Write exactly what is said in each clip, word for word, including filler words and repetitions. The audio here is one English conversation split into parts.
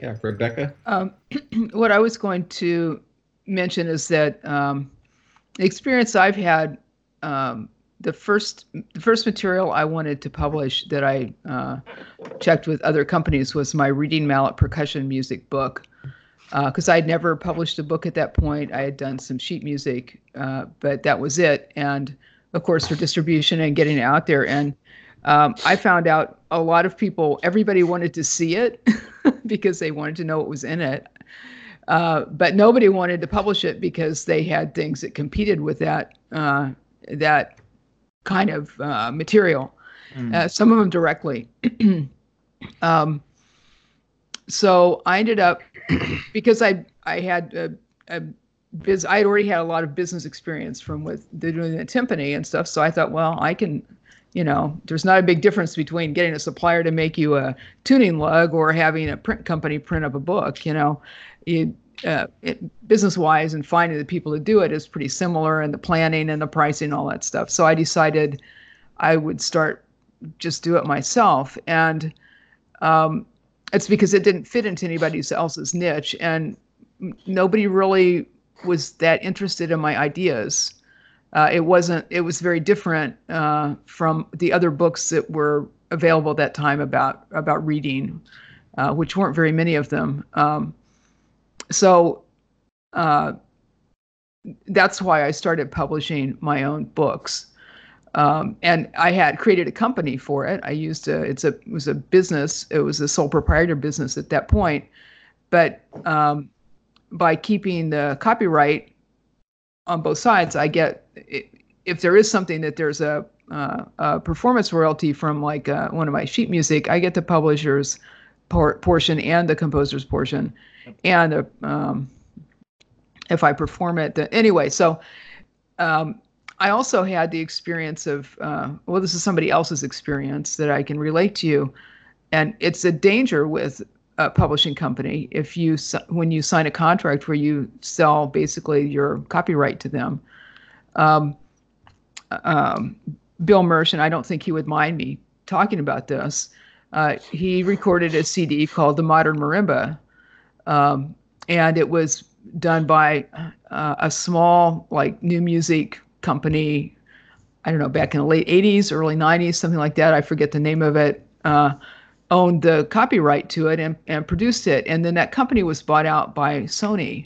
Yeah, Rebecca. Um, what I was going to mention is that um, the experience I've had, um, the first the first material I wanted to publish that I uh, checked with other companies was my Reading Mallet percussion music book, because uh, I'd never published a book at that point. I had done some sheet music, uh, but that was it. And of course, for distribution and getting it out there. And um, I found out a lot of people, everybody wanted to see it because they wanted to know what was in it. Uh, but nobody wanted to publish it because they had things that competed with that uh, that kind of uh, material. Mm. Uh, some of them directly. um, so I ended up, because I I had a, a biz, I had already had a lot of business experience from with doing the timpani and stuff. So I thought, well, I can, you know, there's not a big difference between getting a supplier to make you a tuning lug or having a print company print up a book. You know, you, uh, it, business-wise, and finding the people to do it is pretty similar, and the planning and the pricing, all that stuff. So I decided I would start just do it myself, and um, it's because it didn't fit into anybody else's niche, and nobody really was that interested in my ideas. Uh, it wasn't. It was very different uh, from the other books that were available at that time about about reading, uh, which weren't very many of them. Um, so uh, that's why I started publishing my own books, um, and I had created a company for it. I used a. It's a. It was a business. It was a sole proprietor business at that point, but um, by keeping the copyright on both sides, I get, if there is something that there's a, uh, a performance royalty from, like uh, one of my sheet music, I get the publisher's por- portion and the composer's portion, and uh, um, if I perform it, the, anyway. So um, I also had the experience of, uh, well, this is somebody else's experience that I can relate to you, and it's a danger with a publishing company if you when you sign a contract where you sell basically your copyright to them. Um, um, Bill Mersh, and I don't think he would mind me talking about this, uh, he recorded a C D called The Modern Marimba, um, and it was done by uh, a small, like, new music company, I don't know, back in the late eighties, early nineties, something like that. I forget the name of it. Uh, owned the copyright to it and, and produced it. And then that company was bought out by Sony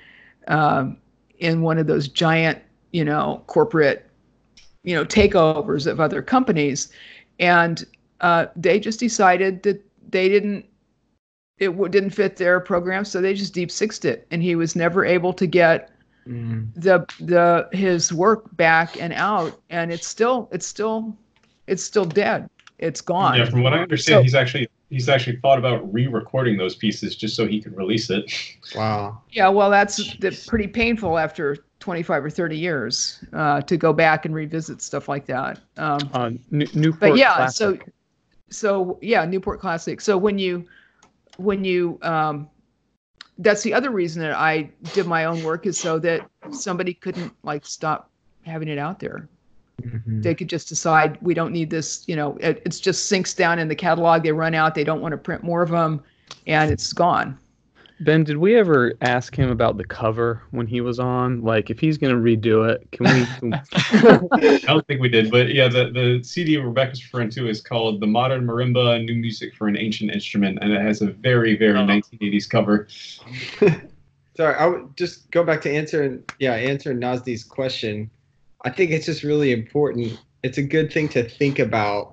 um, in one of those giant, you know, corporate, you know, takeovers of other companies. And uh, they just decided that they didn't, it w- didn't fit their program. So they just deep sixed it. And he was never able to get mm. the, the, his work back and out. And it's still, it's still, it's still dead. It's gone. Yeah, from what I understand, so, he's actually he's actually thought about re-recording those pieces just so he could release it. Wow. Yeah, well, that's pretty painful after twenty-five or thirty years uh, to go back and revisit stuff like that. Um, uh, New- Newport but yeah, Classic. so so yeah, Newport Classic. So when you when you um, that's the other reason that I did my own work, is so that somebody couldn't, like, stop having it out there. Mm-hmm. They could just decide, we don't need this, you know, it it's just sinks down in the catalog. They run out. They don't want to print more of them, and it's gone. Ben, did we ever ask him about the cover when he was on? Like, if he's going to redo it, can we? I don't think we did, but yeah, the, the C D Rebecca's referring to is called The Modern Marimba, New Music for an Ancient Instrument, and it has a very, very oh. nineteen eighties cover. Sorry, I would just go back to answering, yeah, answering Nazdi's question. I think it's just really important. It's a good thing to think about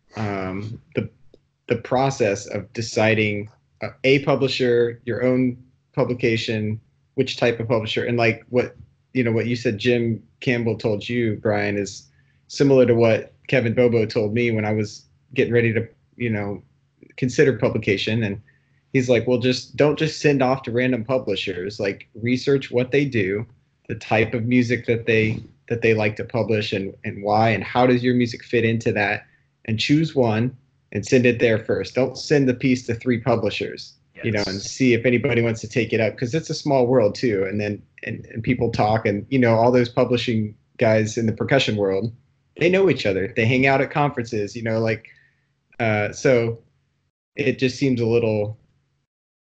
um, the the process of deciding a, a publisher, your own publication, which type of publisher, and like what you know what you said, Jim Campbell told you, Brian, is similar to what Kevin Bobo told me when I was getting ready to you know consider publication, and he's like, well, just don't just send off to random publishers. Like, research what they do, the type of music that they that they like to publish, and, and why, and how does your music fit into that, and choose one and send it there first. Don't send the piece to three publishers, yes. you know, and see if anybody wants to take it up, because it's a small world too. And then, and, and people talk, and, you know, all those publishing guys in the percussion world, they know each other. They hang out at conferences, you know, like, uh, so it just seems a little,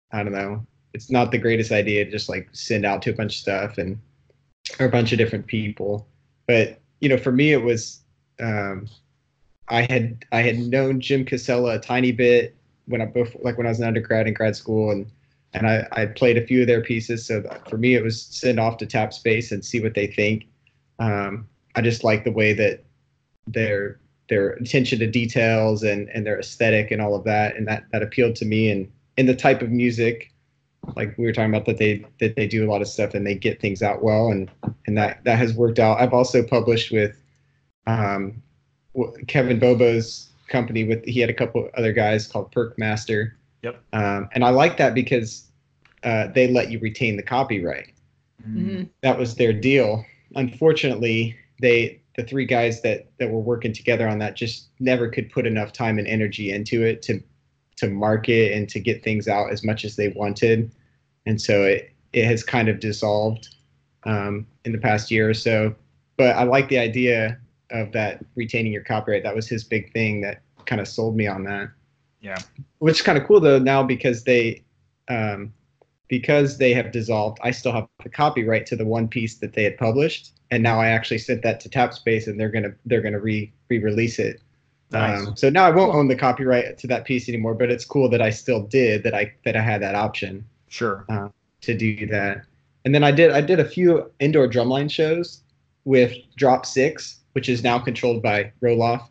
I don't know. It's not the greatest idea to just like send out to a bunch of stuff and or a bunch of different people. But you know, for me, it was um, I had I had known Jim Casella a tiny bit when I before, like when I was an undergrad in grad school, and and I, I played a few of their pieces. So for me, it was send off to Tap Space and see what they think. Um, I just like the way that their their attention to details and and their aesthetic and all of that, and that that appealed to me, and in the type of music, like we were talking about, that they that they do a lot of stuff and they get things out well, and and that that has worked out. I've also published with um, Kevin Bobo's company. With he had a couple other guys called Perk Master. Yep. Um, and I like that because uh, they let you retain the copyright. Mm-hmm. That was their deal. Unfortunately, they the three guys that that were working together on that just never could put enough time and energy into it to to market and to get things out as much as they wanted. And so it, it has kind of dissolved um, in the past year or so. But I like the idea of that retaining your copyright. That was his big thing that kind of sold me on that. Yeah. Which is kind of cool though now, because they um, because they have dissolved, I still have the copyright to the one piece that they had published. And now I actually sent that to Tap Space, and they're gonna they're gonna re re-release it. Nice. Um, so now I won't own the copyright to that piece anymore, but it's cool that I still did that. I that I had that option Sure. uh, to do that. And then I did I did a few indoor drumline shows with Drop Six, which is now controlled by Roloff,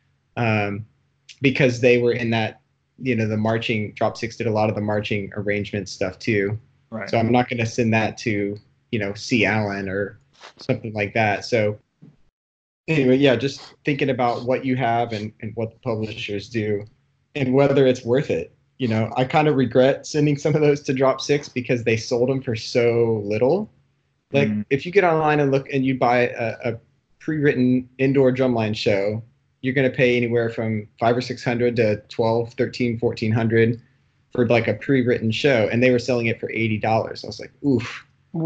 um, because they were in that, you know, the marching. Drop Six did a lot of the marching arrangement stuff too. Right. So I'm not going to send that to, you know, C. Allen or something like that. So anyway, yeah, just thinking about what you have and, and what the publishers do and whether it's worth it. You know, I kind of regret sending some of those to Drop Six because they sold them for so little. Like Mm. if you get online and look and you buy a, a pre-written indoor drumline show, you're going to pay anywhere from five or six hundred to twelve, thirteen, fourteen hundred for like a pre-written show. And they were selling it for eighty dollars. I was like, oof,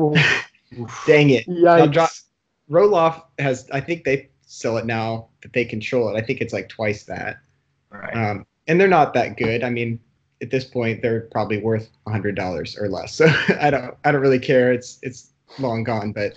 dang it. Now, Dro- Roloff has, I think they sell it now that they control it. I think it's like twice that. Right. Um, and they're not that good. I mean, at this point, they're probably worth a hundred dollars or less. So I don't, I don't really care. It's, it's long gone. But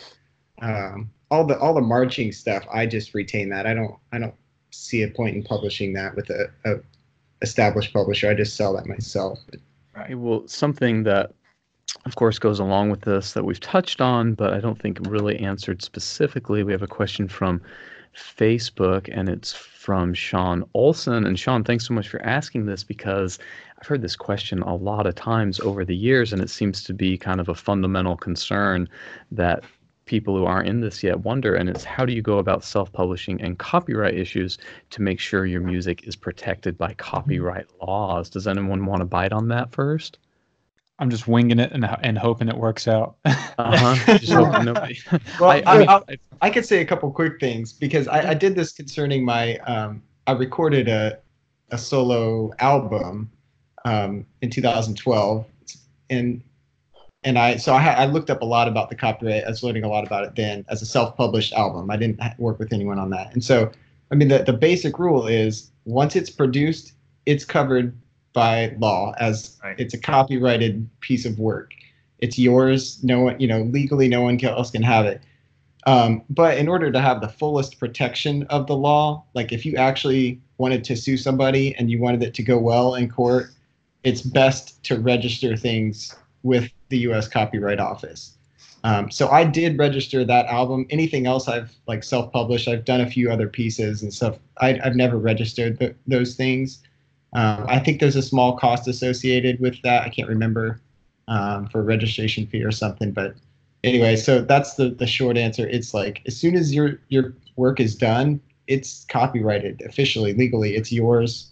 um, all the, all the marching stuff, I just retain that. I don't, I don't see a point in publishing that with a, a established publisher. I just sell that myself. Right. Well, something that, of course, goes along with this that we've touched on, but I don't think really answered specifically. We have a question from Facebook, and it's from Sean Olson. And Sean, thanks so much for asking this, because I've heard this question a lot of times over the years, and it seems to be kind of a fundamental concern that people who aren't in this yet wonder, and it's how do you go about self-publishing and copyright issues to make sure your music is protected by copyright laws? Does anyone want to bite on that first? I'm just winging it and and hoping it works out. Uh-huh. Just hoping nobody. Well, I, I, I mean, I, I, I could say a couple quick things because I, I did this concerning my. Um, I recorded a a solo album um, in two thousand twelve, and and I so I, ha- I looked up a lot about the copyright. I was learning a lot about it then as a self-published album. I didn't work with anyone on that, and so I mean the the basic rule is once it's produced, it's covered by law as Right. it's a copyrighted piece of work. It's yours. No one, you know, legally no one else can have it. Um, but in order to have the fullest protection of the law, like if you actually wanted to sue somebody and you wanted it to go well in court, it's best to register things with the U S Copyright Office. Um, so I did register that album. Anything else I've like self-published, I've done a few other pieces and stuff. I, I've never registered th- those things. Um, I think there's a small cost associated with that. I can't remember um, for a registration fee or something. But anyway, so that's the, the short answer. It's like as soon as your your work is done, it's copyrighted officially, legally. It's yours.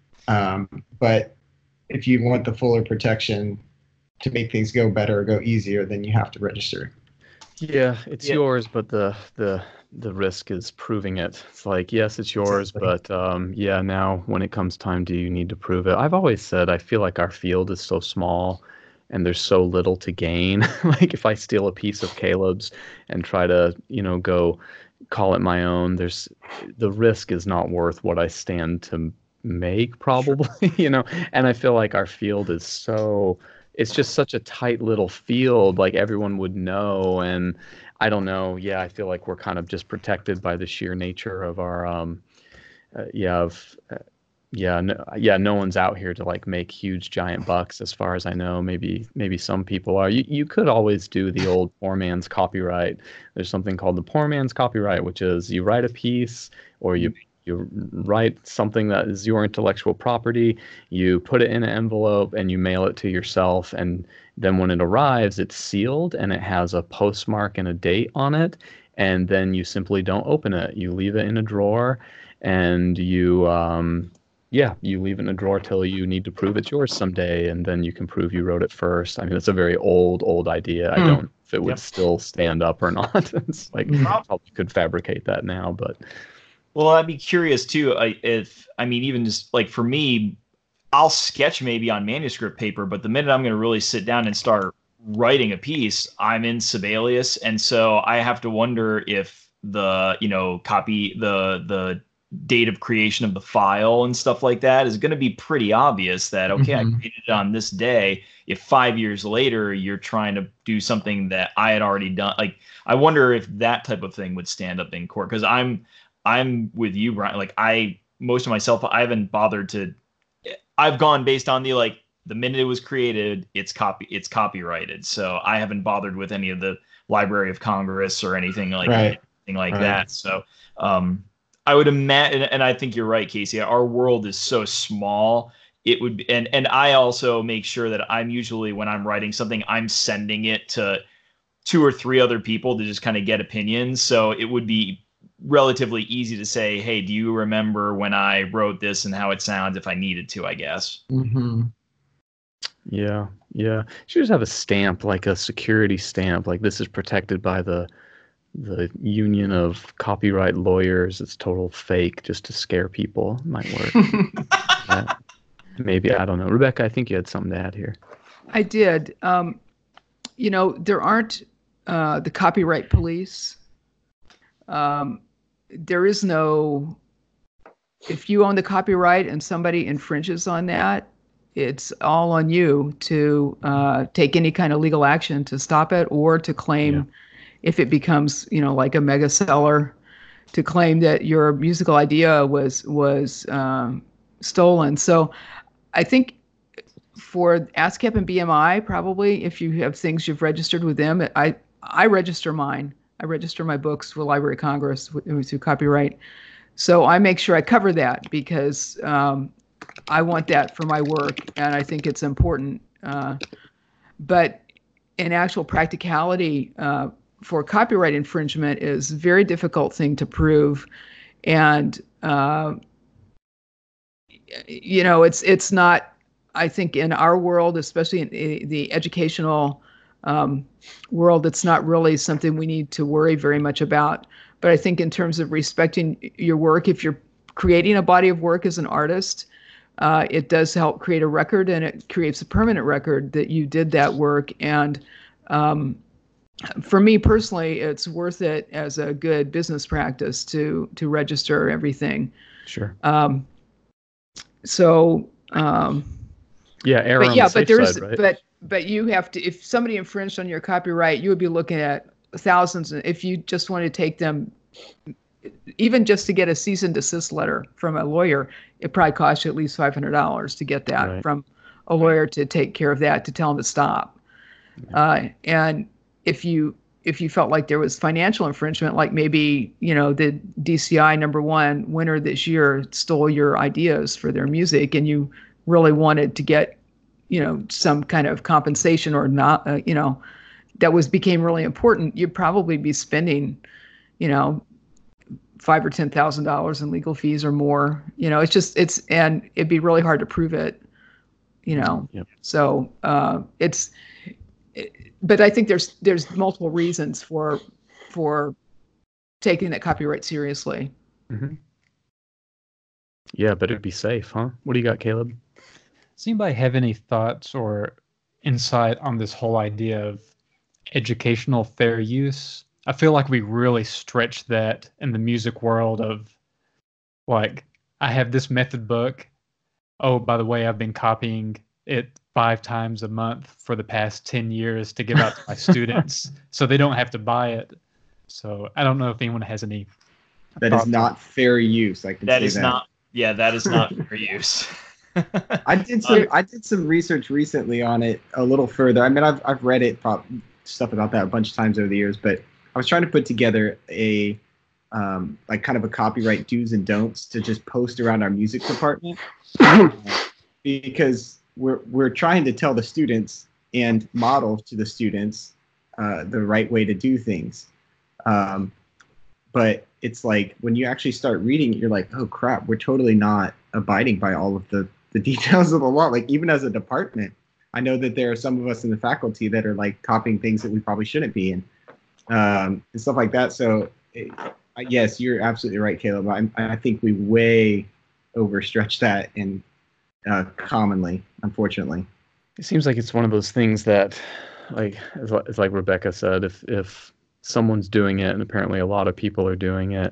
Um, but if you want the fuller protection to make things go better or go easier, then you have to register. yeah, it's Yeah. yours, but the the the risk is proving it. It's like, yes, it's yours, Exactly. but um, yeah, now when it comes time, do you need to prove it? I've always said I feel like our field is so small and there's so little to gain. Like if I steal a piece of Caleb's and try to, you know, go call it my own, there's the risk is not worth what I stand to make, probably, you know. And I feel like our field is so it's just such a tight little field, like everyone would know. And I don't know. Yeah, I feel like we're kind of just protected by the sheer nature of our, um, uh, yeah, of, uh, yeah, no, yeah, no one's out here to like make huge giant bucks, as far as I know. Maybe, maybe some people are. You, you could always do the old poor man's copyright. There's something called the poor man's copyright, which is you write a piece or you you write something that is your intellectual property, you put it in an envelope and you mail it to yourself, and then when it arrives, it's sealed and it has a postmark and a date on it, and then you simply don't open it. You leave it in a drawer, and you um yeah, you leave it in a drawer till you need to prove it's yours someday, and then you can prove you wrote it first. I mean, it's a very old, old idea. I don't know if it would Yep. still stand up or not. It's like, probably could fabricate that now, but Well, I'd be curious too. I, if I mean, even just like for me, I'll sketch maybe on manuscript paper, but the minute I'm going to really sit down and start writing a piece, I'm in Sibelius, and so I have to wonder if the you know copy the the date of creation of the file and stuff like that is going to be pretty obvious. That okay, Mhm. I created it on this day. If five years later you're trying to do something that I had already done, like I wonder if that type of thing would stand up in court, because I'm. I'm with you, Brian. Like I, most of myself, I haven't bothered to. I've gone based on the like the minute it was created, it's copy, it's copyrighted. So I haven't bothered with any of the Library of Congress or anything like Right. anything like Right. that. So um, I would imagine, and I think you're right, Casey. Our world is so small. It would, be, and and I also make sure that I'm usually when I'm writing something, I'm sending it to two or three other people to just kind of get opinions. So it would be relatively easy to say, hey, do you remember when I wrote this and how it sounds if I needed to, I guess. Mm-hmm. yeah, yeah. You should just have a stamp, like a security stamp, like this is protected by the the Union of Copyright Lawyers. It's total fake, just to scare people. Might work. Yeah. Maybe, I don't know. Rebecca, I think you had something to add here. I did. Um, you know, there aren't uh, the copyright police. Um, there is no, if you own the copyright and somebody infringes on that, it's all on you to uh, take any kind of legal action to stop it, or to claim, Yeah. if it becomes, you know, like a mega seller, to claim that your musical idea was was um, stolen. So I think for ASCAP and B M I, probably if you have things you've registered with them, I I register mine. I register my books with Library of Congress with, through copyright. So I make sure I cover that, because um, I want that for my work, and I think it's important. Uh, but in actual practicality, uh, for copyright infringement is a very difficult thing to prove. And, uh, you know, it's it's not, I think in our world, especially in the educational um, world, it's not really something we need to worry very much about. But I think in terms of respecting your work, if you're creating a body of work as an artist, uh, it does help create a record, and it creates a permanent record that you did that work. And um, for me personally, it's worth it as a good business practice to to register everything. Sure. Um, so. Um, Yeah, error but on yeah, the safe but there's side, right? but but you have to, if somebody infringed on your copyright, you would be looking at thousands. If you just want to take them, even just to get a cease and desist letter from a lawyer, it probably costs you at least five hundred dollars to get that Right. from a lawyer to take care of that, to tell them to stop. Uh, and if you if you felt like there was financial infringement, like maybe, you know, the D C I number one winner this year stole your ideas for their music, and you really wanted to get, you know, some kind of compensation or not, uh, you know, that was became really important, you'd probably be spending, you know, five or ten thousand dollars in legal fees or more. You know, it's just it's and it'd be really hard to prove it. You know, Yep. so uh, it's. It, but I think there's there's multiple reasons for for taking that copyright seriously. Mm-hmm. Yeah, but it'd be safe, huh? What do you got, Caleb? Does anybody have any thoughts or insight on this whole idea of educational fair use? I feel like we really stretch that in the music world of, like, I have this method book. Oh, by the way, I've been copying it five times a month for the past ten years to give out to my students so they don't have to buy it. So I don't know if anyone has any. That is not fair use. I can That say is that. not, yeah, that is not fair use. I did some I did some research recently on it a little further. I mean, I've I've read it stuff about that a bunch of times over the years, but I was trying to put together a um, like kind of a copyright do's and don'ts to just post around our music department because we're we're trying to tell the students and model to the students uh, the right way to do things. Um, but it's like when you actually start reading it, you're like, oh crap, we're totally not abiding by all of the, the details of the law. Like even as a department, I know that there are some of us in the faculty that are like copying things that we probably shouldn't be in, um, and stuff like that. So it, yes, you're absolutely right, Caleb. I, I think we way overstretch that and uh, commonly, unfortunately. It seems like it's one of those things that, like, it's like, it's like Rebecca said, if if someone's doing it, and apparently a lot of people are doing it,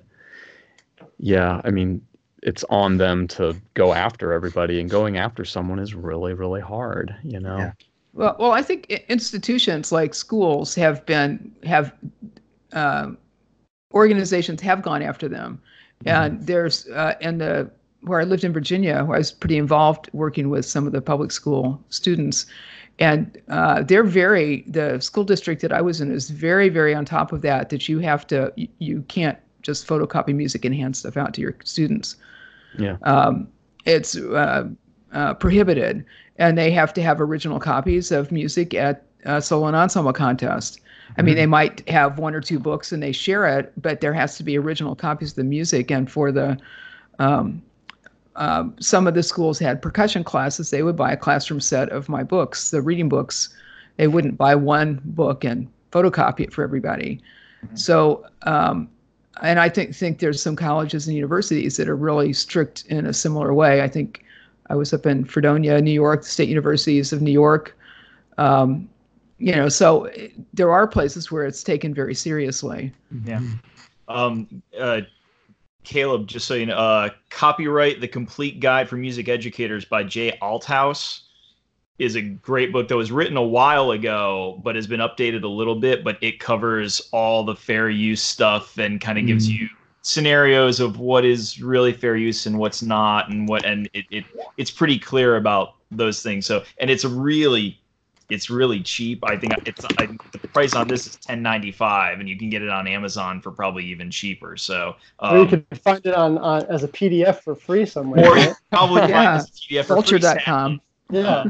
yeah, I mean, it's on them to go after everybody, and going after someone is really, really hard, you know? Yeah. Well, well, I think institutions like schools have been, have, uh, organizations have gone after them. And mm-hmm. there's, uh, and the, where I lived in Virginia, where I was pretty involved working with some of the public school students. And uh, they're very, the school district that I was in is very, very on top of that, that you have to, you, you can't just photocopy music and hand stuff out to your students. Yeah. Um, it's uh, uh, prohibited. And they have to have original copies of music at uh, solo and ensemble contest. I mean, mm-hmm. they might have one or two books and they share it, but there has to be original copies of the music. And for the, um, Uh, some of the schools had percussion classes. They would buy a classroom set of my books, the reading books. They wouldn't buy one book and photocopy it for everybody. Mm-hmm. So, um, and I think think there's some colleges and universities that are really strict in a similar way. I think I was up in Fredonia, New York, the State Universities of New York. Um, you know, so there are places where it's taken very seriously. Yeah. Um, uh, Caleb, just so you know, uh, Copyright, The Complete Guide for Music Educators by Jay Althouse is a great book that was written a while ago, but has been updated a little bit, but it covers all the fair use stuff and kind of mm. gives you scenarios of what is really fair use and what's not, and what, and it, it it's pretty clear about those things. So, and it's a really, it's really cheap. I think it's I, the price on this is ten ninety-five, and you can get it on Amazon for probably even cheaper. So, um, or you can find it on, on as a P D F for free somewhere. Or you probably yeah. find it as a P D F for Vulture dot free. com. Yeah.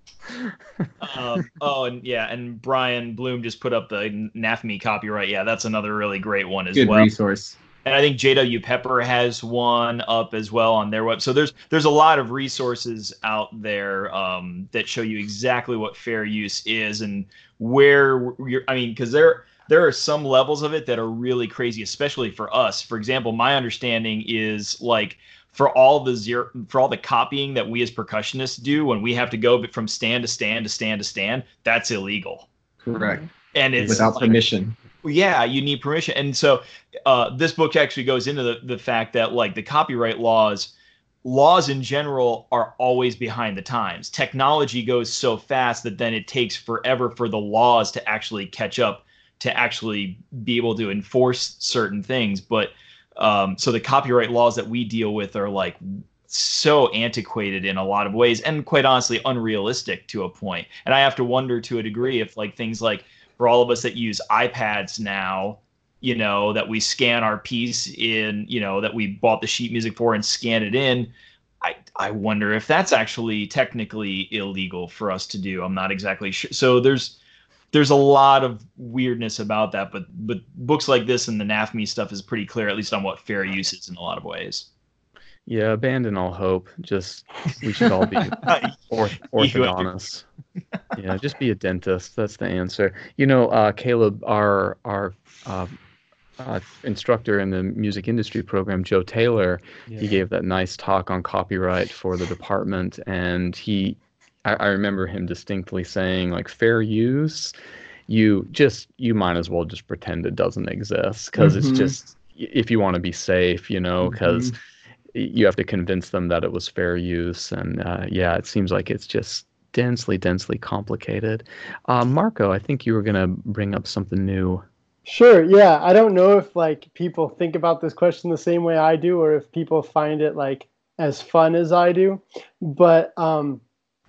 um, oh, and yeah, and Brian Bloom just put up the N A F M E copyright. Yeah, that's another really great one as Good well. Good resource. And I think J W Pepper has one up as well on their web. So there's there's a lot of resources out there um, that show you exactly what fair use is and where you're. I mean, because there there are some levels of it that are really crazy, especially for us. For example, my understanding is like for all the zero for all the copying that we as percussionists do when we have to go from stand to stand to stand to stand, that's illegal. Correct. And it's without like, permission. Yeah, you need permission. And so uh, this book actually goes into the, the fact that like the copyright laws, laws in general are always behind the times. Technology goes so fast that then it takes forever for the laws to actually catch up, to actually be able to enforce certain things. But um, so the copyright laws that we deal with are like so antiquated in a lot of ways and quite honestly unrealistic to a point. And I have to wonder to a degree if like things like for all of us that use iPads now, you know, that we scan our piece in, you know, that we bought the sheet music for and scan it in. I, I wonder if that's actually technically illegal for us to do. I'm not exactly sure. So there's there's a lot of weirdness about that. But but books like this and the N A F M E stuff is pretty clear, at least on what fair use is in a lot of ways. Yeah, abandon all hope. Just we should all be orth- orthodontists. Yeah, just be a dentist. That's the answer. You know, uh, Caleb, our our uh, uh, instructor in the music industry program, Joe Taylor, yeah. he gave that nice talk on copyright for the department, and he, I, I remember him distinctly saying, like, fair use, you just you might as well just pretend it doesn't exist because mm-hmm. it's just if you want to be safe, you know, because. Mm-hmm. You have to convince them that it was fair use, and uh, yeah, it seems like it's just densely, densely complicated. Uh, Marco, I think you were going to bring up something new. Sure. Yeah. I don't know if like people think about this question the same way I do, or if people find it like as fun as I do. But um,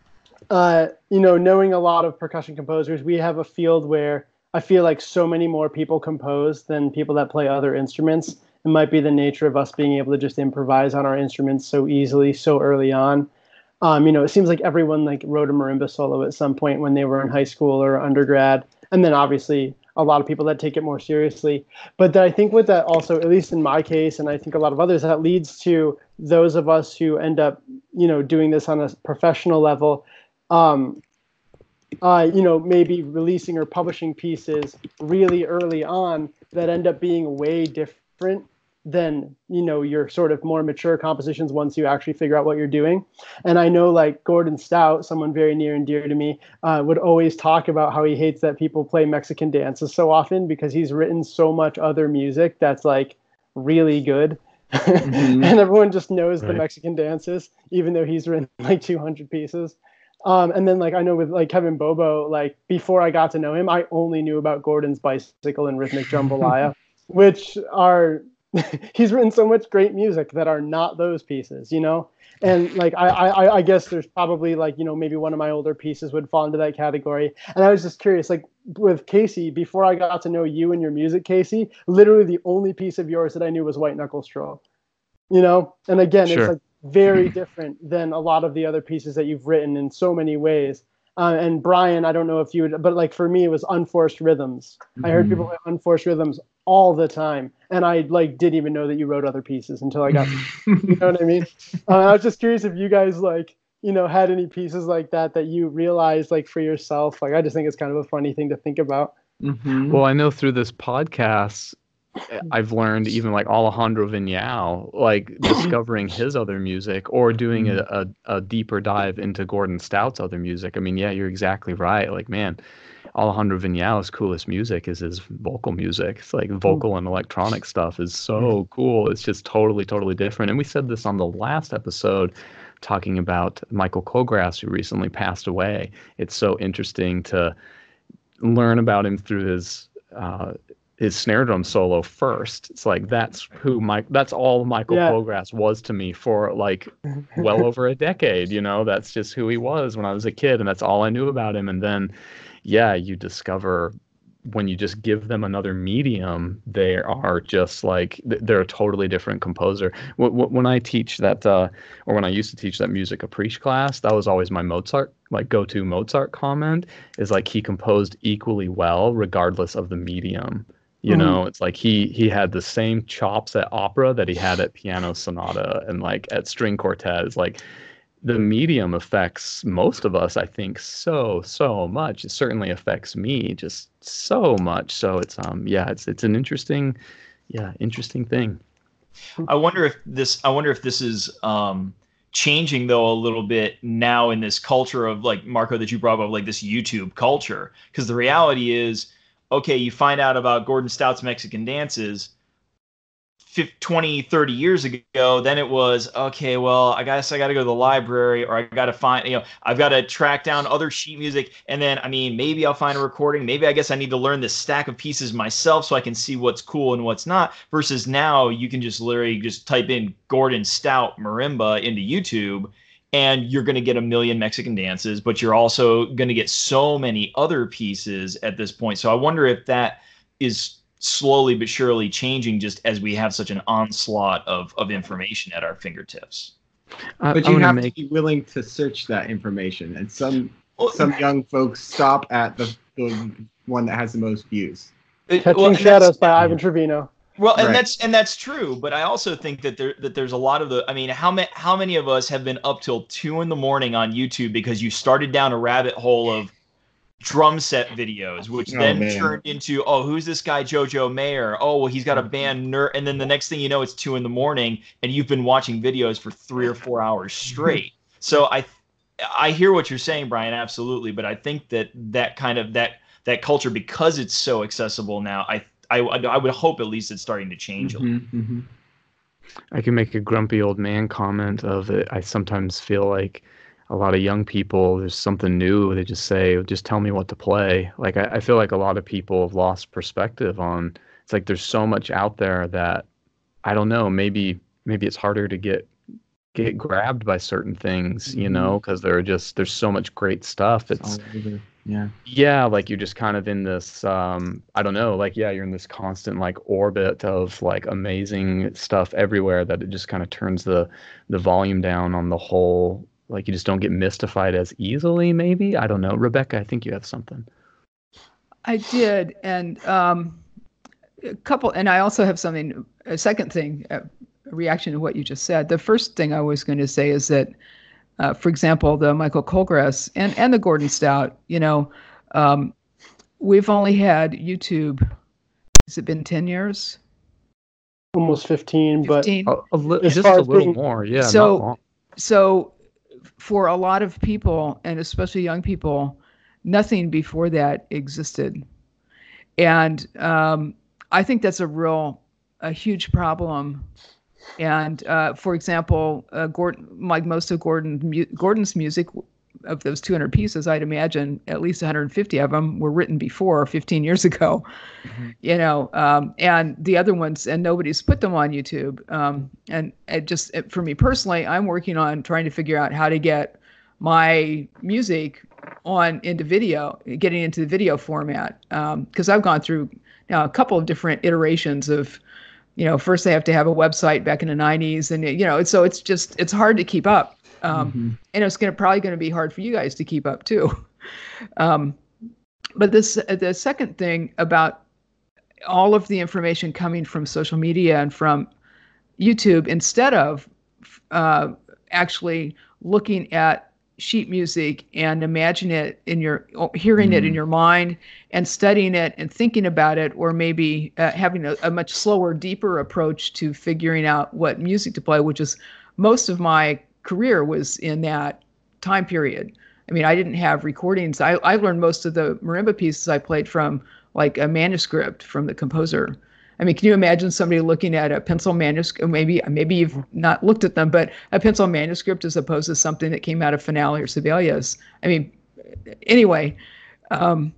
uh, you know, knowing a lot of percussion composers, we have a field where I feel like so many more people compose than people that play other instruments. It might be the nature of us being able to just improvise on our instruments so easily, so early on. Um, you know, it seems like everyone like wrote a marimba solo at some point when they were in high school or undergrad, and then obviously a lot of people that take it more seriously. But I think with that also, at least in my case, and I think a lot of others, that leads to those of us who end up, you know, doing this on a professional level, um, uh, you know, maybe releasing or publishing pieces really early on that end up being way different than, you know, your sort of more mature compositions once you actually figure out what you're doing. And I know like Gordon Stout, someone very near and dear to me, uh, would always talk about how he hates that people play Mexican dances so often because he's written so much other music that's like really good. Mm-hmm. And everyone just knows right. the Mexican dances, even though he's written like two hundred pieces. Um, and then like I know with like Kevin Bobo, like before I got to know him, I only knew about Gordon's Bicycle and Rhythmic Jambalaya, which are he's written so much great music that are not those pieces, you know? And like, I, I, I guess there's probably like, you know, maybe one of my older pieces would fall into that category. And I was just curious, like with Casey, before I got to know you and your music, Casey, literally the only piece of yours that I knew was White Knuckle Stroll, you know? And again, sure. It's like very different than a lot of the other pieces that you've written in so many ways. Uh, and Brian, I don't know if you would, but like for me, it was Unforced Rhythms. Mm-hmm. I heard people play Unforced Rhythms all the time, and I like didn't even know that you wrote other pieces until I got, you know what I mean? Uh, I was just curious if you guys like, you know, had any pieces like that that you realized like for yourself. Like, I just think it's kind of a funny thing to think about. Mm-hmm. Well, I know through this podcast, I've learned even like Alejandro Viñao, like discovering his other music or doing a, a, a deeper dive into Gordon Stout's other music. I mean, yeah, you're exactly right. Like, man, Alejandro Viñao's coolest music is his vocal music. It's like vocal and electronic stuff is so cool. It's just totally, totally different. And we said this on the last episode talking about Michael Kograss, who recently passed away. It's so interesting to learn about him through his uh, his snare drum solo first. It's like that's who Mike that's all Michael yeah. Kograss was to me for like well over a decade, you know. That's just who he was when I was a kid, and that's all I knew about him. And then yeah, you discover when you just give them another medium, they are just like they're a totally different composer. When I teach that uh, or when I used to teach that music caprice class, that was always my Mozart like go-to Mozart comment is like he composed equally well regardless of the medium. You know, mm-hmm. It's like he he had the same chops at opera that he had at piano sonata and like at string quartet. It's like the medium affects most of us, I think, so, so much. It certainly affects me just so much. So it's um yeah, it's it's an interesting, yeah, interesting thing. I wonder if this I wonder if this is um changing though a little bit now in this culture of like Marco that you brought up, like this YouTube culture. Because the reality is, okay, you find out about Gordon Stout's Mexican dances twenty, thirty years ago. Then it was, okay, well, I guess I got to go to the library, or I got to find, you know, I've got to track down other sheet music. And then, I mean, maybe I'll find a recording. Maybe I guess I need to learn this stack of pieces myself so I can see what's cool and what's not. Versus now, you can just literally just type in Gordon Stout marimba into YouTube, and you're going to get a million Mexican dances, but you're also going to get so many other pieces at this point. So I wonder if that is slowly but surely changing just as we have such an onslaught of, of information at our fingertips. Uh, but you have make... to be willing to search that information. And some well, some young folks stop at the, the one that has the most views. Catching well, Shadows by Ivan Trevino. Well, and right. that's and that's true, but I also think that there that there's a lot of the. I mean, how many how many of us have been up till two in the morning on YouTube because you started down a rabbit hole of drum set videos, which oh, then man. turned into, oh, who's this guy Jojo Mayer? Oh, well, he's got a band nerd, and then the next thing you know, it's two in the morning, and you've been watching videos for three or four hours straight. So I I hear what you're saying, Brian, absolutely, but I think that that kind of that that culture, because it's so accessible now, I. I, I would hope at least it's starting to change mm-hmm, a little. Mm-hmm. I can make a grumpy old man comment of it. I sometimes feel like a lot of young people, there's something new, they just say, just tell me what to play. Like I, I feel like a lot of people have lost perspective on, it's like there's so much out there that I don't know, maybe maybe it's harder to get get grabbed by certain things, you know, because there are just there's so much great stuff. It's Yeah. yeah, like you're just kind of in this um I don't know, like yeah, you're in this constant like orbit of like amazing stuff everywhere that it just kind of turns the the volume down on the whole, like you just don't get mystified as easily, maybe. I don't know. Rebecca, I think you have something. I did, and um, a couple, and I also have something. A second thing, a reaction to what you just said. The first thing I was going to say is that, uh, for example, the Michael Colgrass and and the Gordon Stout. You know, um, we've only had YouTube. Has it been ten years? Almost fifteen, fifteen? but A, a li- As just far a as little being- more, yeah. So- not long. So for a lot of people, and especially young people, nothing before that existed. And um, I think that's a real, a huge problem. And uh, for example, uh, Gordon, like most of Gordon, mu- Gordon's music, of those two hundred pieces, I'd imagine at least one hundred fifty of them were written before fifteen years ago. Mm-hmm. You know, um, and the other ones, and nobody's put them on YouTube. Um, and it just, it, for me personally, I'm working on trying to figure out how to get my music on into video, getting into the video format. Um, cause I've gone through now a couple of different iterations of, you know, first they have to have a website back in the nineties, and, you know, so it's just, it's hard to keep up. Um, Mm-hmm. and it's going to probably going to be hard for you guys to keep up too. Um, but this, the second thing about all of the information coming from social media and from YouTube, instead of uh, actually looking at sheet music and imagine it in your, hearing it in your mind and studying it and thinking about it, or maybe uh, having a, a much slower, deeper approach to figuring out what music to play, which is most of my career was in that time period. I mean, I didn't have recordings. I, I learned most of the marimba pieces I played from like a manuscript from the composer. I mean, can you imagine somebody looking at a pencil manuscript? Maybe maybe you've not looked at them, but a pencil manuscript as opposed to something that came out of Finale or Sibelius. I mean, anyway, um,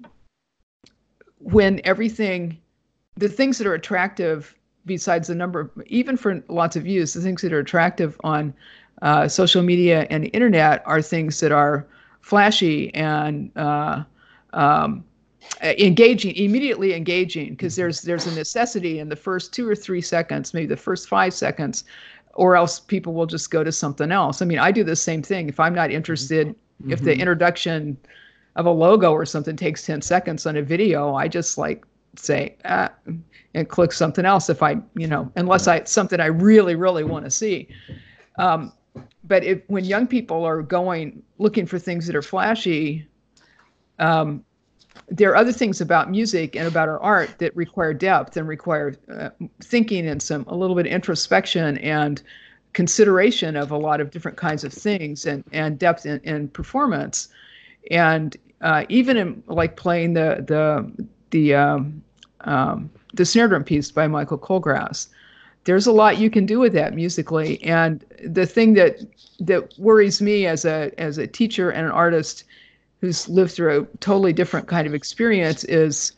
when everything, the things that are attractive, besides the number of, even for lots of views, the things that are attractive on uh, social media and the internet are things that are flashy and uh, um, engaging, immediately engaging, because there's there's a necessity in the first two or three seconds, maybe the first five seconds, or else people will just go to something else. I mean, I do the same thing. If I'm not interested, mm-hmm. if the introduction of a logo or something takes ten seconds on a video, I just like say, ah, and click something else if I, you know, unless I, it's something I really, really want to see. Um, but if, when young people are going, looking for things that are flashy, um, there are other things about music and about our art that require depth and require uh, thinking and some, a little bit of introspection and consideration of a lot of different kinds of things, and, and depth in, in performance. And uh, even in like playing the, the, the, um, um, the snare drum piece by Michael Colgrass, there's a lot you can do with that musically. And the thing that that worries me as a as a teacher and an artist who's lived through a totally different kind of experience is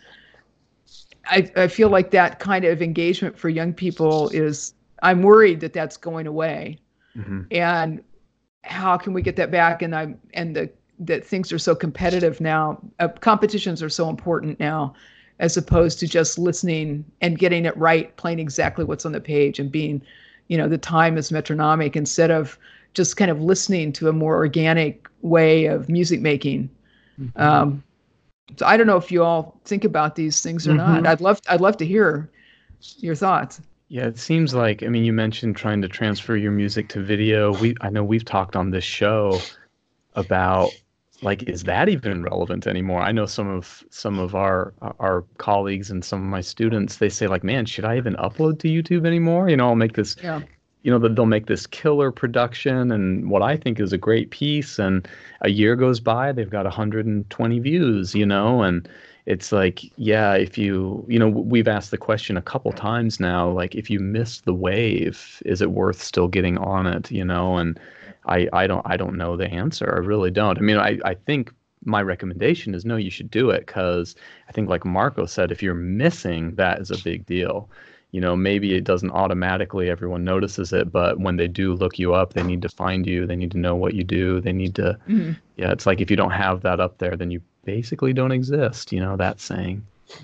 I, I feel like that kind of engagement for young people is, I'm worried that that's going away. Mm-hmm. And how can we get that back? And I and the that things are so competitive now. Uh, competitions are so important now, as opposed to just listening and getting it right, playing exactly what's on the page and being, you know, the time is metronomic instead of just kind of listening to a more organic way of music making. Mm-hmm. Um, so I don't know if you all think about these things or mm-hmm. not. I'd love, I'd love to hear your thoughts. Yeah, it seems like, I mean, you mentioned trying to transfer your music to video. We, I know we've talked on this show about, like, is that even relevant anymore? I know some of some of our our colleagues and some of my students, they say like, man, should I even upload to YouTube anymore? You know, I'll make this, yeah. you know, they'll make this killer production and what I think is a great piece. And a year goes by, they've got one hundred twenty views, you know, and it's like, yeah, if you, you know, we've asked the question a couple times now, like if you missed the wave, is it worth still getting on it, you know? And I, I don't I don't know the answer. I really don't. I mean, I, I think my recommendation is no, you should do it, because I think, like Marco said, if you're missing, that is a big deal. You know, maybe it doesn't automatically, everyone notices it, but when they do look you up, they need to find you. They need to know what you do. They need to, mm-hmm. yeah, it's like if you don't have that up there, then you basically don't exist, you know, that saying.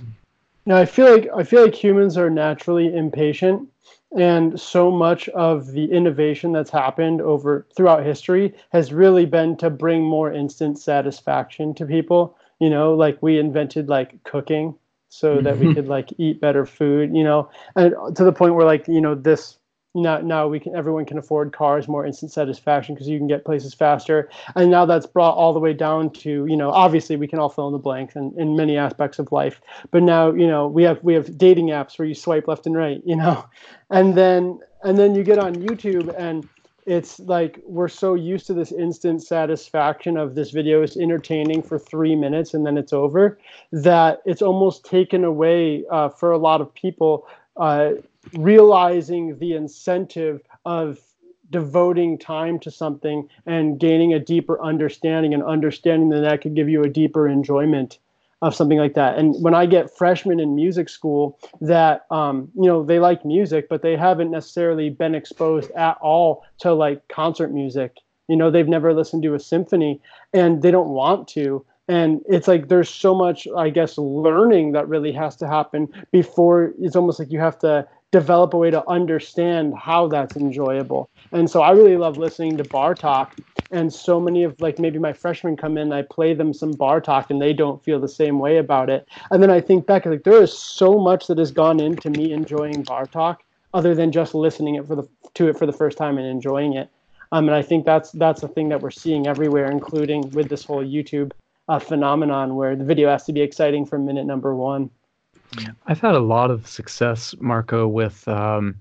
Now, I feel like I feel like humans are naturally impatient, and so much of the innovation that's happened over throughout history has really been to bring more instant satisfaction to people. You know, like we invented like cooking so that we could like eat better food, you know, and to the point where like, you know, this now now we can everyone can afford cars, more instant satisfaction because you can get places faster. And now that's brought all the way down to, you know, obviously we can all fill in the blanks in, in many aspects of life. But now, you know, we have we have dating apps where you swipe left and right, you know, and then and then you get on YouTube and it's like we're so used to this instant satisfaction of this video is entertaining for three minutes and then it's over, that it's almost taken away uh, for a lot of people uh, realizing the incentive of devoting time to something and gaining a deeper understanding and understanding that that could give you a deeper enjoyment of something like that. And when I get freshmen in music school that, um, you know, they like music, but they haven't necessarily been exposed at all to like concert music, you know, they've never listened to a symphony and they don't want to. And it's like there's so much, I guess, learning that really has to happen before it's almost like you have to develop a way to understand how that's enjoyable. And so I really love listening to Bartók. And so many of like maybe my freshmen come in, I play them some Bartók and they don't feel the same way about it. And then I think back, like there is so much that has gone into me enjoying Bartók other than just listening it for the to it for the first time and enjoying it. Um, and I think that's that's a thing that we're seeing everywhere, including with this whole YouTube uh, phenomenon where the video has to be exciting from minute number one. I've had a lot of success, Marco, with um,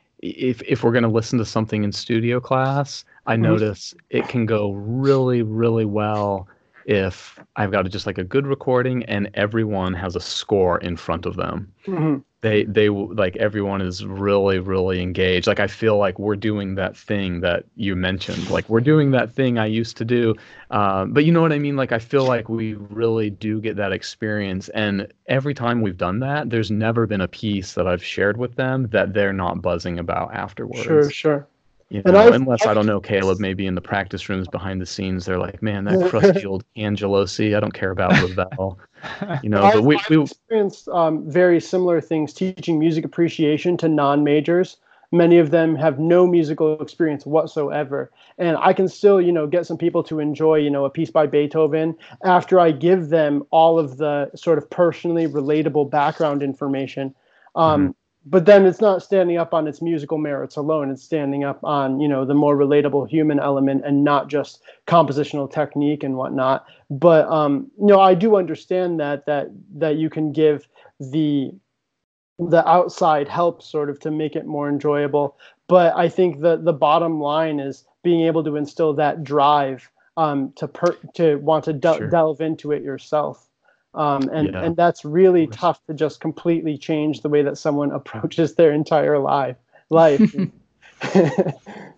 if if we're going to listen to something in studio class, I mm-hmm. notice it can go really, really well if I've got just like a good recording and everyone has a score in front of them. Mm-hmm. They they like everyone is really, really engaged. Like I feel like we're doing that thing that you mentioned. Like we're doing that thing I used to do. Um, but you know what I mean? Like I feel like we really do get that experience. And every time we've done that, there's never been a piece that I've shared with them that they're not buzzing about afterwards. Sure, sure. You know, I've, unless I've, I don't know Caleb, maybe in the practice rooms behind the scenes, they're like, "Man, that crusty old Angelosi. I don't care about Ravel." You know, I've, but we I've we experienced um, very similar things teaching music appreciation to non-majors. Many of them have no musical experience whatsoever, and I can still, you know, get some people to enjoy, you know, a piece by Beethoven after I give them all of the sort of personally relatable background information. Um, mm-hmm. But then it's not standing up on its musical merits alone. It's standing up on, you know, the more relatable human element and not just compositional technique and whatnot. But, um, you know, I do understand that that that you can give the the outside help sort of to make it more enjoyable. But I think the the bottom line is being able to instill that drive um, to per- to want to de- sure. delve into it yourself. Um, and, yeah. and that's really tough to just completely change the way that someone approaches their entire life. life. I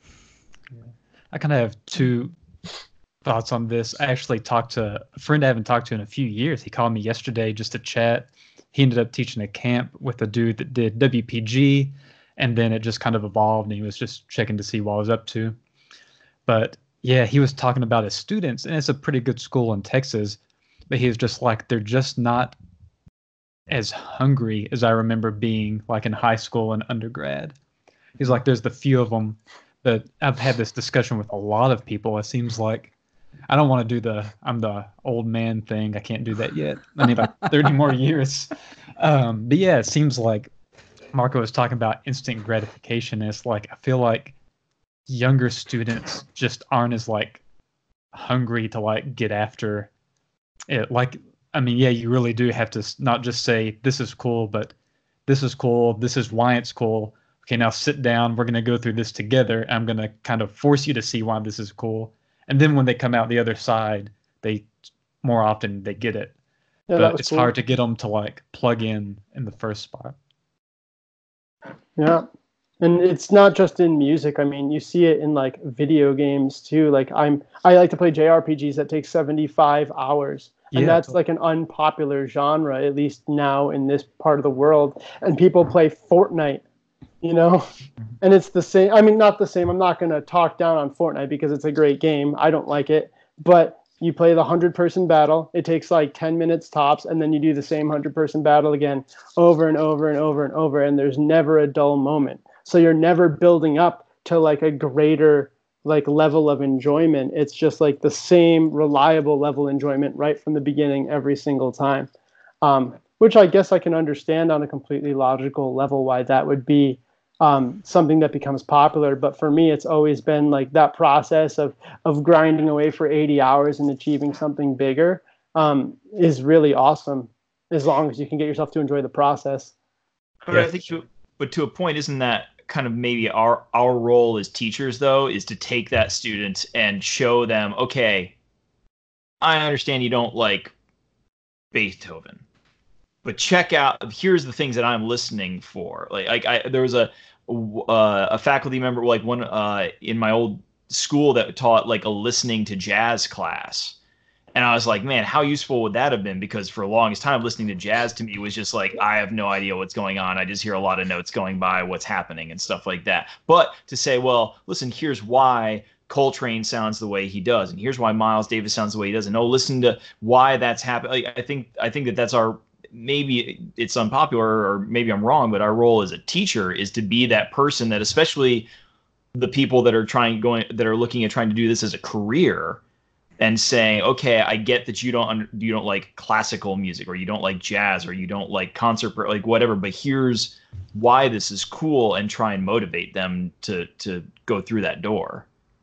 kind of have two thoughts on this. I actually talked to a friend I haven't talked to in a few years. He called me yesterday just to chat. He ended up teaching a camp with a dude that did W P G, and then it just kind of evolved, and he was just checking to see what I was up to. But yeah, he was talking about his students, and it's a pretty good school in Texas. But he was just like, they're just not as hungry as I remember being like in high school and undergrad. He's like, there's the few of them, but I've had this discussion with a lot of people. It seems like I don't want to do the, I'm the old man thing. I can't do that yet. I need like thirty more years. Um, but yeah, it seems like Marco was talking about instant gratification. It's like, I feel like younger students just aren't as like hungry to like get after it. Like, I mean, yeah, you really do have to not just say, this is cool, but this is cool. This is why it's cool. Okay, now sit down. We're going to go through this together. I'm going to kind of force you to see why this is cool. And then when they come out the other side, they more often they get it. Yeah, but it's cool. Hard to get them to like plug in in the first spot. Yeah. And it's not just in music. I mean, you see it in like video games too. Like I'm, I like to play J R P Gs that take seventy-five hours. And Yeah. that's like an unpopular genre, at least now in this part of the world. And people play Fortnite, you know? And it's the same. I mean, not the same. I'm not going to talk down on Fortnite because it's a great game. I don't like it. But you play the hundred-person battle. It takes like ten minutes tops. And then you do the same hundred-person battle again over and over and over and over. And there's never a dull moment. So you're never building up to like a greater like level of enjoyment. It's just like the same reliable level of enjoyment right from the beginning every single time, um, which I guess I can understand on a completely logical level why that would be um, something that becomes popular. But for me, it's always been like that process of of grinding away for eighty hours and achieving something bigger um, is really awesome, as long as you can get yourself to enjoy the process. But I think, to, but to a point, isn't that kind of maybe our our role as teachers, though, is to take that student and show them, okay, I understand you don't like Beethoven, but check out, here's the things that I'm listening for. Like, like I, there was a uh, a faculty member, like one uh, in my old school that taught like a listening to jazz class. And I was like, man, how useful would that have been? Because for the longest time, listening to jazz to me was just like, I have no idea what's going on. I just hear a lot of notes going by, what's happening and stuff like that. But to say, well, listen, here's why Coltrane sounds the way he does, and here's why Miles Davis sounds the way he does, and oh, listen to why that's happening. I think I think that that's our, maybe it's unpopular or maybe I'm wrong, but our role as a teacher is to be that person that, especially the people that are trying going that are looking at trying to do this as a career, and saying, okay, I get that you don't you don't like classical music, or you don't like jazz, or you don't like concert, or like whatever, but here's why this is cool, and try and motivate them to to go through that door.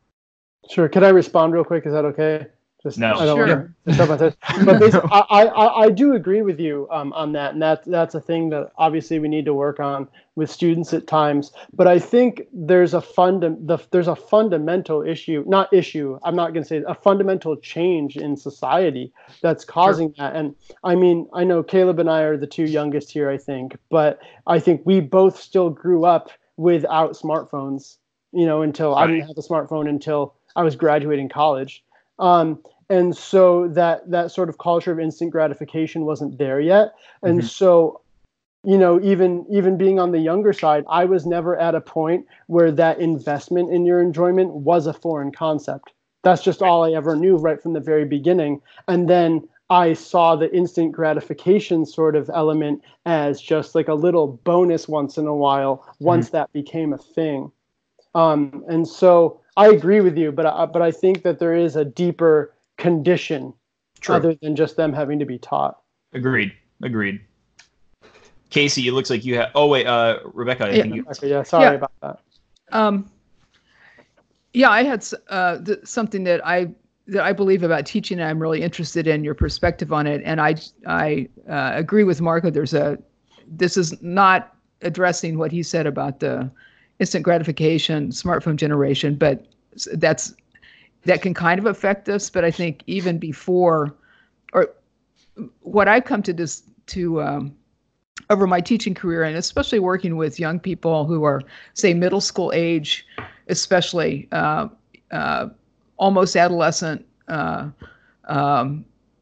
Sure. Can I respond real quick? Is that okay? Just, No. I don't Sure. want to talk about this. But basically, I, I, I do agree with you um, on that. And that, that's a thing that obviously we need to work on with students at times. But I think there's a funda- the, there's a fundamental issue, not issue, I'm not going to say a fundamental change in society that's causing sure. that. And I mean, I know Caleb and I are the two youngest here, I think. But I think we both still grew up without smartphones, you know, until right. I didn't have a smartphone until I was graduating college. Um, and so that that sort of culture of instant gratification wasn't there yet. And mm-hmm. so, you know, even even being on the younger side, I was never at a point where that investment in your enjoyment was a foreign concept. That's just all I ever knew right from the very beginning. And then I saw the instant gratification sort of element as just like a little bonus once in a while, once mm-hmm. that became a thing. Um, and so I agree with you, but I, but I think that there is a deeper condition True. Other than just them having to be taught. Agreed. Agreed. Casey, it looks like you have. Oh wait, uh, Rebecca. I yeah. think you. Okay, yeah, sorry yeah. about that. Um, yeah, I had uh, th- something that I that I believe about teaching, and I'm really interested in your perspective on it. And I I uh, agree with Marco. There's a this is not addressing what he said about the instant gratification, smartphone generation, but that's that can kind of affect us. But I think even before, or what I've come to this to um, over my teaching career, and especially working with young people who are, say, middle school age, especially uh, uh, almost adolescent. Uh, um,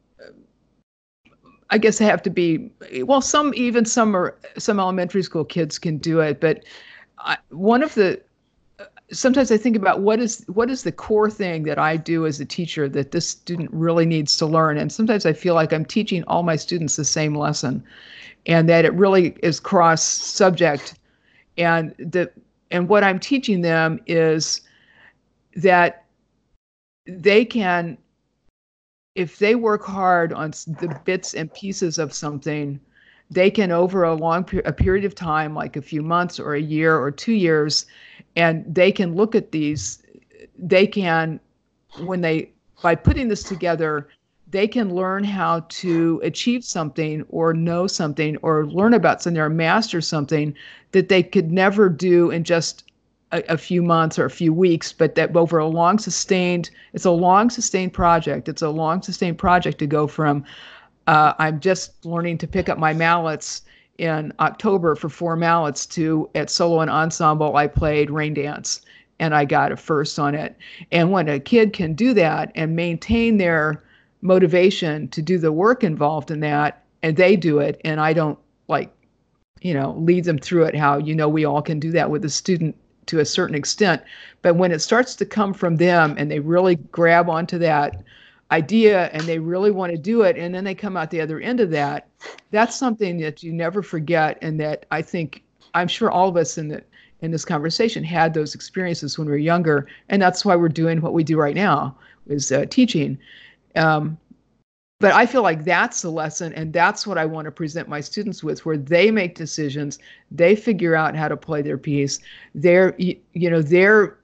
I guess they have to be well. Some even some are some elementary school kids can do it, but I, one of the sometimes I think about what is what is the core thing that I do as a teacher that this student really needs to learn, and sometimes I feel like I'm teaching all my students the same lesson, and that it really is cross subject, and the and what I'm teaching them is that they can, if they work hard on the bits and pieces of something, they can, over a long per- a period of time, like a few months or a year or two years, and they can look at these, they can, when they, by putting this together, they can learn how to achieve something or know something or learn about something or master something that they could never do in just a, a few months or a few weeks, but that over a long sustained, it's a long sustained project. It's a long sustained project to go from Uh, I'm just learning to pick up my mallets in October for four mallets to at solo and ensemble, I played Rain Dance and I got a first on it. And when a kid can do that and maintain their motivation to do the work involved in that, and they do it, and I don't like, you know, lead them through it, how, you know, we all can do that with a student to a certain extent. But when it starts to come from them and they really grab onto that idea and they really want to do it, and then they come out the other end of that, that's something that you never forget. And that I think, I'm sure all of us in the in this conversation had those experiences when we were younger, and that's why we're doing what we do right now, is uh, teaching. Um, but I feel like that's the lesson, and that's what I want to present my students with, where they make decisions, they figure out how to play their piece. They're, you, you know, they're,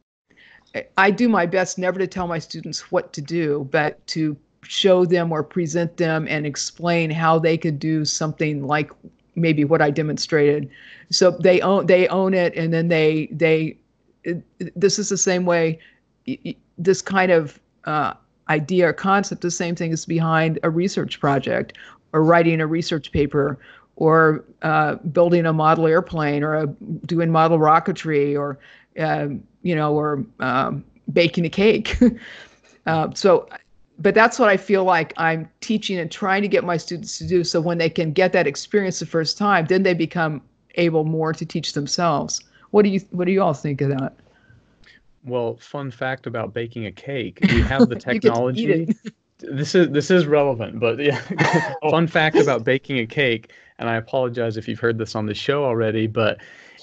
I do my best never to tell my students what to do, but to show them or present them and explain how they could do something like maybe what I demonstrated. So they own they own it, and then they they. This is the same way. This kind of uh, idea or concept, the same thing is behind a research project, or writing a research paper, or uh, building a model airplane, or a, doing model rocketry, or uh, you know, or um, baking a cake. uh, so. But that's what I feel like I'm teaching and trying to get my students to do. So when they can get that experience the first time, then they become able more to teach themselves. What do you What do you all think of that? Well, fun fact about baking a cake: we have the You get to eat technology. it. This is this is relevant, but yeah. Fun fact about baking a cake, and I apologize if you've heard this on the show already, but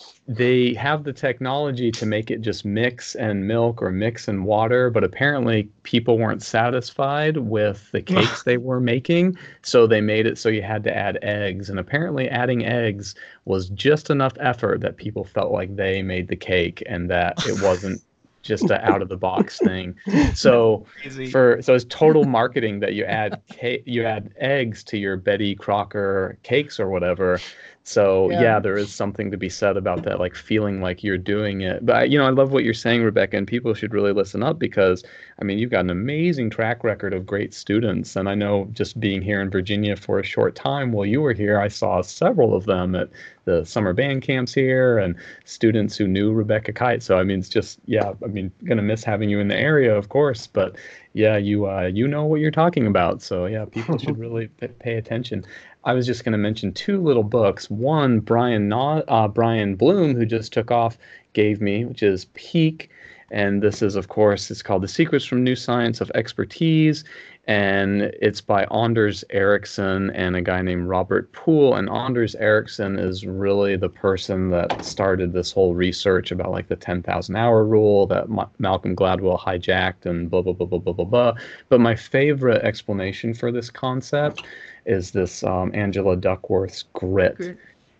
they have the technology to make it just mix and milk or mix and water, but apparently people weren't satisfied with the cakes they were making, so they made it so you had to add eggs. And apparently adding eggs was just enough effort that people felt like they made the cake and that it wasn't just an out of the box thing. So Crazy. for so it's total marketing that you add ca- you add eggs to your Betty Crocker cakes or whatever. So Yeah. yeah, there is something to be said about that, like feeling like you're doing it. But I, you know, I love what you're saying, Rebecca, and people should really listen up, because I mean, you've got an amazing track record of great students, and I know just being here in Virginia for a short time while you were here, I saw several of them at the summer band camps here, and students who knew Rebecca Kite. So I mean, it's just yeah, I mean, gonna miss having you in the area, of course, but yeah, you uh, you know what you're talking about. So yeah, people should really p- pay attention. I was just going to mention two little books. One, Brian Na- uh, Brian Bloom, who just took off, gave me, which is Peak. And this is, of course, it's called The Secrets from New Science of Expertise. And it's by Anders Ericsson and a guy named Robert Poole. And Anders Ericsson is really the person that started this whole research about like the ten thousand hour rule that Ma- Malcolm Gladwell hijacked and blah, blah, blah, blah, blah, blah, blah. But my favorite explanation for this concept is this um, Angela Duckworth's grit. Grit.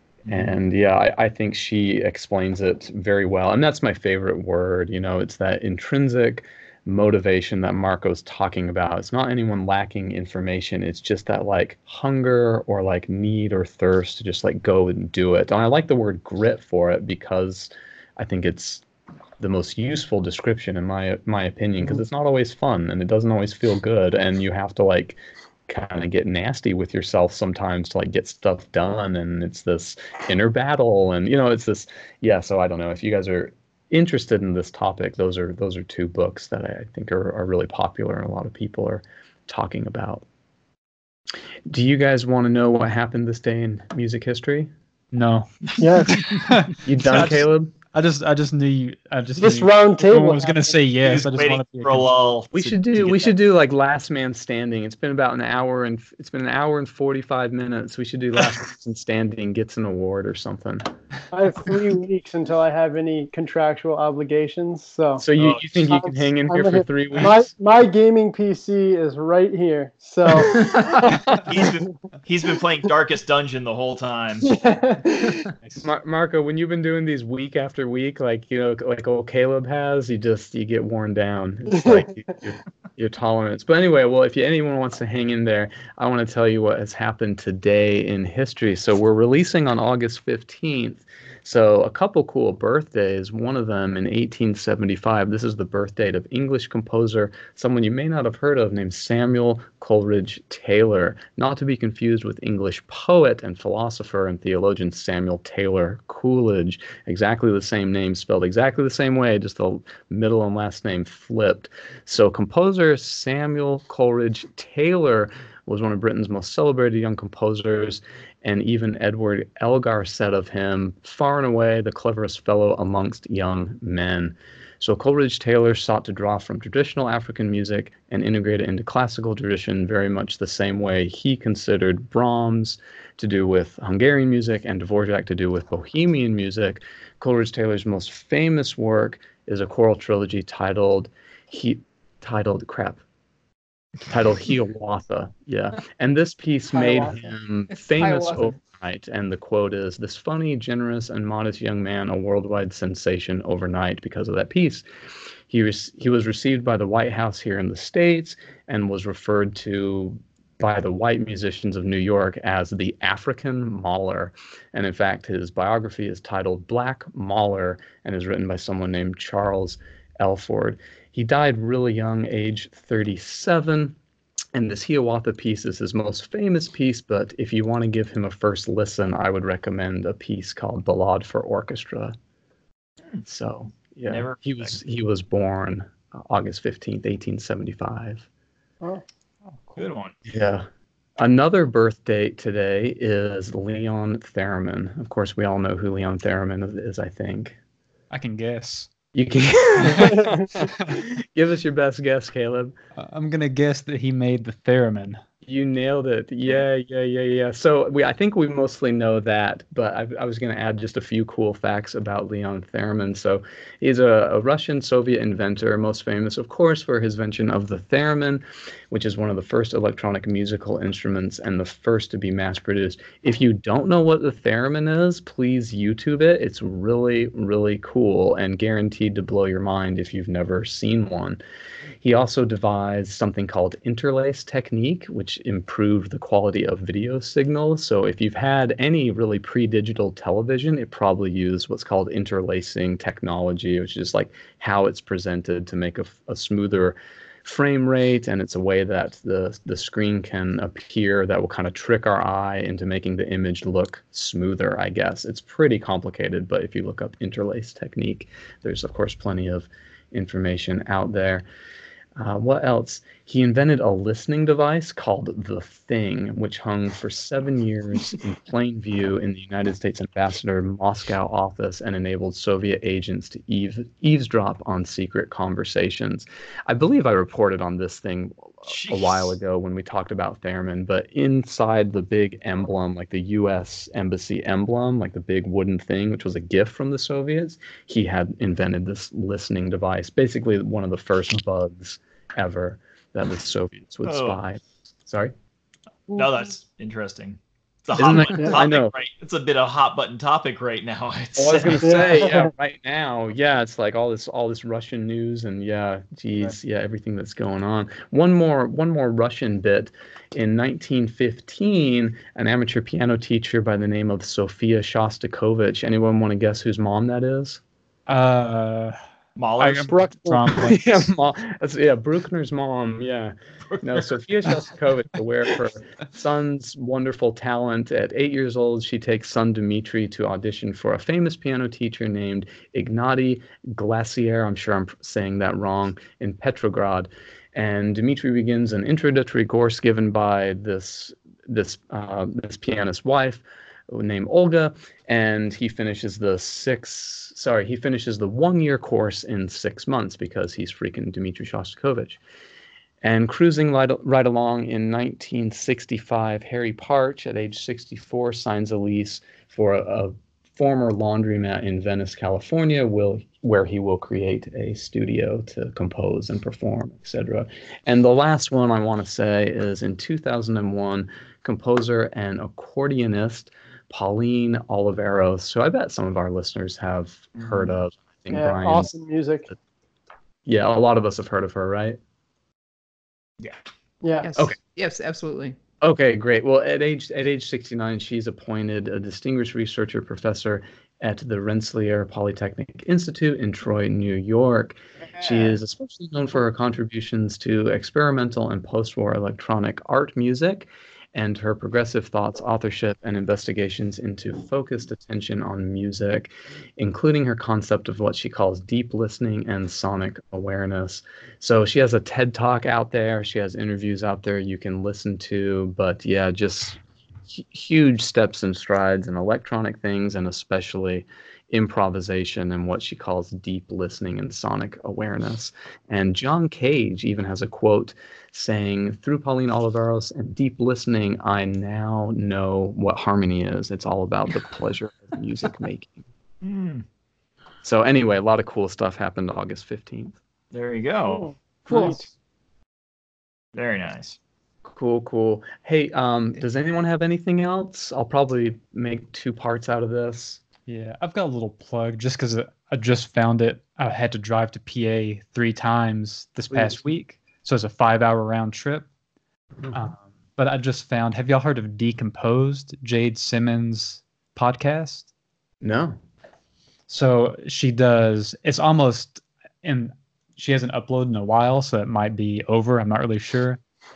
And yeah, I, I think she explains it very well. And that's my favorite word. You know, it's that intrinsic motivation that Marco's talking about. It's not anyone lacking information. It's just that like hunger or like need or thirst to just like go and do it. And I like the word grit for it because I think it's the most useful description in my my opinion, because it's not always fun and it doesn't always feel good, and you have to like kind of get nasty with yourself sometimes to like get stuff done, and it's this inner battle, and you know, it's this yeah. So I don't know if you guys are interested in this topic. Those are those are two books that I think are, are really popular and a lot of people are talking about. Do you guys want to know what happened this day in music history? No. Yes. You done, Caleb? I just I just knew you I just This knew round table. everyone was gonna say yes. He I was just waiting wanted to be for a lull. We to- should to do get we that. should do like last man standing. It's been about an hour and it's been an hour and forty-five minutes. We should do last man standing gets an award or something. I have three weeks until I have any contractual obligations. So, So you, Oh, you think you I'm- can hang in I'm here for gonna- three weeks? my my gaming P C is right here. So He's been he's been playing Darkest Dungeon the whole time. Mar- Marco, when you've been doing these week after week, like you know, like old Caleb has, you just you get worn down. It's like you, your, your tolerance. But anyway, well, if you, anyone wants to hang in there, I want to tell you what has happened today in history. So we're releasing on August fifteenth. So a couple cool birthdays. One of them in eighteen seventy-five. This is the birth date of English composer, someone you may not have heard of, named Samuel Coleridge Taylor, not to be confused with English poet and philosopher and theologian Samuel Taylor Coleridge. Exactly the same name, spelled exactly the same way, just the middle and last name flipped. So composer Samuel Coleridge Taylor was one of Britain's most celebrated young composers, and even Edward Elgar said of him, far and away the cleverest fellow amongst young men. So Coleridge Taylor sought to draw from traditional African music and integrate it into classical tradition very much the same way he considered Brahms to do with Hungarian music and Dvorak to do with Bohemian music. Coleridge Taylor's most famous work is a choral trilogy titled, he, titled, crap, titled Hiawatha, yeah. And this piece made him famous overnight. And the quote is, "This funny, generous, and modest young man, a worldwide sensation overnight because of that piece." He, was he was received by the White House here in the States and was referred to by the white musicians of New York as the African Mahler. And in fact, his biography is titled Black Mahler and is written by someone named Charles Elford. He died really young, age thirty-seven, and this Hiawatha piece is his most famous piece, but if you want to give him a first listen, I would recommend a piece called Ballade for Orchestra. So, yeah, Never he was he was born uh, August fifteenth, eighteen seventy-five. Oh, oh cool. Good one. Yeah. Another birth date today is Leon Theremin. Of course, we all know who Leon Theremin is, I think. I can guess. You can give us your best guess, Caleb. Uh, I'm gonna guess that he made the theremin. You nailed it. Yeah, yeah, yeah, yeah. So we, I think we mostly know that, but I, I was going to add just a few cool facts about Leon Theremin. So he's a, a Russian Soviet inventor, most famous, of course, for his invention of the theremin, which is one of the first electronic musical instruments and the first to be mass-produced. If you don't know what the theremin is, please YouTube it. It's really, really cool and guaranteed to blow your mind if you've never seen one. He also devised something called interlace technique, which improved the quality of video signals. So if you've had any really pre-digital television, it probably used what's called interlacing technology, which is like how it's presented to make a, a smoother frame rate. And it's a way that the, the screen can appear that will kind of trick our eye into making the image look smoother, I guess. It's pretty complicated, but if you look up interlace technique, there's, of course, plenty of information out there. Uh, what else? He invented a listening device called The Thing, which hung for seven years in plain view in the United States Ambassador Moscow office and enabled Soviet agents to eaves- eavesdrop on secret conversations. I believe I reported on this thing Jeez. a while ago when we talked about theremin, but inside the big emblem, like the U S Embassy emblem, like the big wooden thing, which was a gift from the Soviets, he had invented this listening device, basically one of the first bugs ever that the Soviets would oh. spy. Sorry? No, that's interesting. It's a Isn't hot that button cool? topic, I know. Right? It's a bit of a hot button topic right now. It's, Oh, I was gonna say, yeah, right now, yeah, it's like all this, all this Russian news, and yeah, geez, yeah, everything that's going on. One more, one more Russian bit. In nineteen fifteen, an amateur piano teacher by the name of Sofia Shostakovich. Anyone want to guess whose mom that is? Uh, Mahler's? Bruckner. yeah, Ma- that's, yeah, Bruckner's mom. Yeah, no, Sofia Shostakovich, aware of her son's wonderful talent. At eight years old, she takes son Dmitri to audition for a famous piano teacher named Ignatiy Glacier. I'm sure I'm saying that wrong, in Petrograd. And Dmitri begins an introductory course given by this this uh, this pianist's wife, named Olga, and he finishes the six, sorry, he finishes the one-year course in six months because he's freaking Dmitri Shostakovich. And cruising right, right along in nineteen sixty-five, Harry Partch, at age sixty-four, signs a lease for a, a former laundromat in Venice, California, will, where he will create a studio to compose and perform, et cetera. And the last one I want to say is in two thousand one, composer and accordionist Pauline Oliveros, so I bet some of our listeners have heard of. I think yeah, Brian, awesome music. Yeah, a lot of us have heard of her, right? Yeah. Yeah. Yes. Okay. Yes, absolutely. Okay, great. Well, at age at age sixty-nine, she's appointed a distinguished researcher professor at the Rensselaer Polytechnic Institute in Troy, New York. She is especially known for her contributions to experimental and post-war electronic art music, and her progressive thoughts, authorship, and investigations into focused attention on music, including her concept of what she calls deep listening and sonic awareness. So she has a TED Talk out there. She has interviews out there you can listen to. But yeah, just hu- huge steps and strides in electronic things, and especially improvisation and what she calls deep listening and sonic awareness. And John Cage even has a quote saying, "Through Pauline Oliveros and deep listening, I now know what harmony is. It's all about the pleasure of music making." Mm, So anyway, a lot of cool stuff happened August fifteenth. there you go. Cool. Nice. Very nice. Cool, cool. Hey, um, does anyone have anything else? I'll probably make two parts out of this. Yeah, I've got a little plug just because I just found it. I had to drive to P A three times this past week, so it's a five-hour round trip. Um, but I just found, have y'all heard of Decomposed, Jade Simmons' podcast? No. So she does, it's almost, and she hasn't uploaded in a while, so it might be over. I'm not really sure.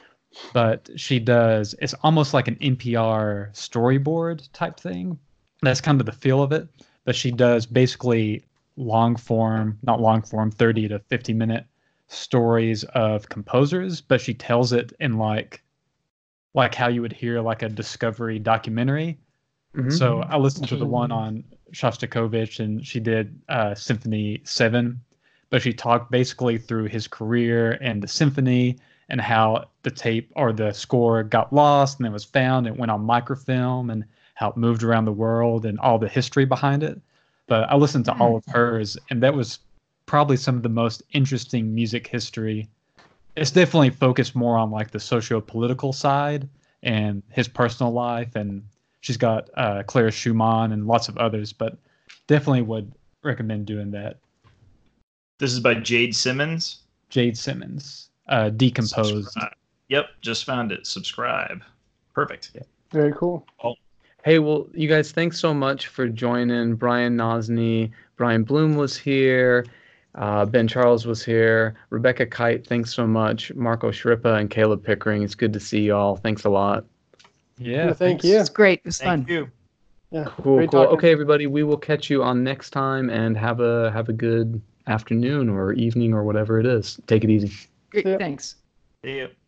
But she does, it's almost like an N P R storyboard type thing. That's kind of the feel of it. But she does basically long form, not long form, thirty to fifty minute stories of composers, but she tells it in like, like how you would hear like a Discovery documentary. Mhm. So I listened to the one on Shostakovich, and she did uh, Symphony seven, but she talked basically through his career and the symphony and how the tape or the score got lost and then was found and went on microfilm, and how it moved around the world and all the history behind it. But I listened to all of hers, and that was probably some of the most interesting music history. It's definitely focused more on like the socio-political side and his personal life, and she's got uh, Clara Schumann and lots of others, but definitely would recommend doing that. This is by Jade Simmons. Jade Simmons, uh, Decomposed. Subscribe. Yep, just found it. Subscribe. Perfect. Very cool. Hey, well, you guys, thanks so much for joining. Brian Nosny, Brian Bloom was here. Uh, Ben Charles was here. Rebecca Kite, thanks so much. Marco Shrippa and Caleb Pickering. It's good to see y'all. Thanks a lot. Yeah, Yeah, thank thanks. you. It's great. It was Thank fun. you. Yeah. Cool, great cool. talking. Okay, everybody, we will catch you on next time, and have a have a good afternoon or evening or whatever it is. Take it easy. Great. Yeah. Thanks. See you.